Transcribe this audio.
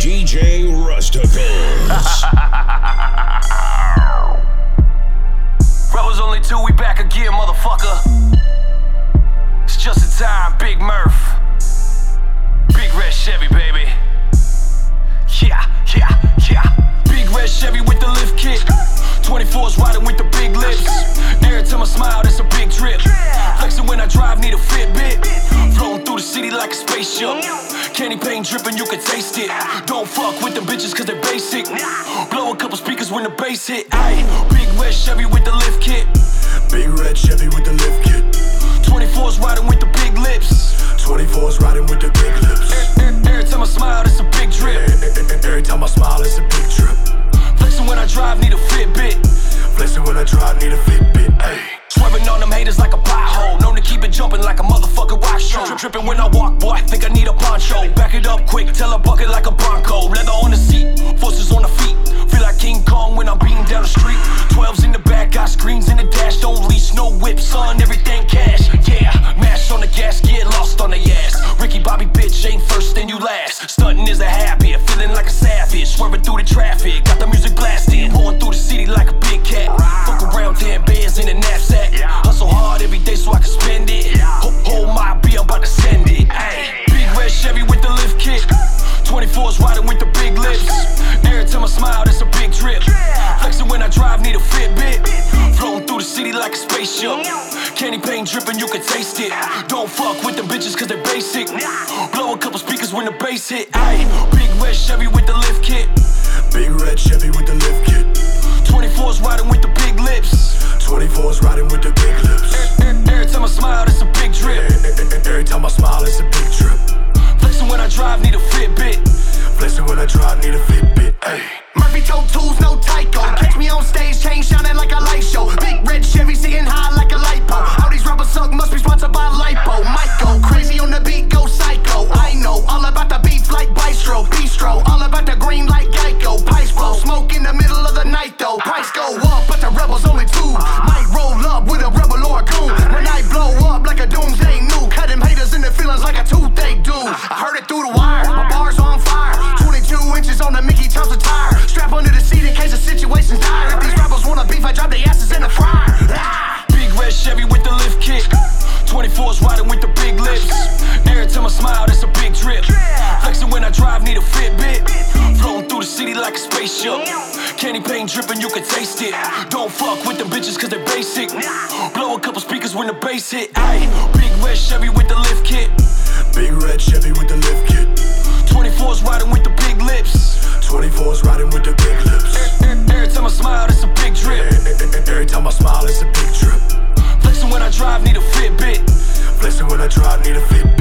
DJ Rusticles. Rebels only two, we back again, motherfucker. It's just in time, Big Murph. Big red Chevy, baby. Yeah. Big red Chevy with the lift kit. 24's riding with the big lips. Every time I smile, that's a big drip. Flexing when I drive, need a Fitbit. Floating through the city like a spaceship. Candy paint dripping, you can taste it. Don't fuck with them bitches cause they're basic. Blow a couple speakers when the bass hit. Aye, big red Chevy with the lift kit. Big red Chevy with the lift kit. 24's riding with the big lips. 24's riding with the big lips. Every time I smile, it's a big drip. Every time I smile, it's a big trip. Flexing when I drive, need a Fitbit. Flexing when I drive, need a Fitbit. Ay. Swerving on them haters like a pothole. Known to keep it jumping like a motherfucking rock show. Tripping when I walk, boy, I think I need a poncho. Back it up quick, tell a bucket like a Bronco. Leather on the seat, forces on the feet. Feel like King Kong when I'm beating down the street. 12s in the back, got screens in the dash. Don't lease, no whip, son, everything cash. Yeah, mash on the gas, get lost on the ass. Ricky Bobby, bitch, ain't first, then you last. Stunting is a habit, feeling like a savage. Swerving through the traffic, got the music blasting. Pulling through the city like a big cat. Fuck around, 10 bands in a knapsack. Hustle hard every day so I can spend it. Hold my B, I'm about to send it. Ay. Big red Chevy with the lift kit. 24's riding with the big lips. Every time I smile, that's a big drip. Flexing when I drive, need a Fitbit. Floating through the city like a spaceship. Candy paint dripping, you can taste it. Don't fuck with them bitches cause they're basic. Blow a couple speakers when the bass hit. Ay. Big red Chevy with the lift kit. Big red Chevy with the lift kit. 24's riding with the big lips. 24's riding with the big lips. Every time I smile, it's a big drip. Every time I smile, it's a big trip. Flexing when I drive, need a Fitbit. Flexing when I drive, need a Fitbit. Ay. Murphy toe tools, no Tyco. Catch me on stage, chain shining like a light show. Big red Chevy sitting high like a light pole. All these rappers suck, must be sponsored by Lipo. Might go crazy on the beat, go psycho. I know all about the beef like Bistro. All about the green like Geico. Pice blow, smoke in the middle of the night though. Price go up, but the rebels only two. Might roll up with a rebel or a goon. When I blow up like a doomsday nuke. Cut them haters in their feelings like a toothache dude. I heard it through the wire, my bars on fire. 22 inches on the Mickey Thompson tire. Strap under the seat in case the situation's dire. If these rebels wanna beef, I drop their asses in the fryer. Big red Chevy with the lift kit. 24's riding with the big lips. Every time I smile, that's a big drip. Flexing when I drive, need a Fitbit. Floating through the city like a spaceship. Candy paint dripping, you can taste it. Don't fuck with them bitches cause they're basic. Blow a couple speakers when the bass hit. Ay. Big red Chevy with the lift kit. Big red Chevy with the lift kit. 24's riding with the big lips. 24's riding with the big lips. Every time I smile, that's a big drip. Every time I smile, it's a big trip. Flexing when I drive, need a Fitbit. Flexing when I drive, need a Fitbit.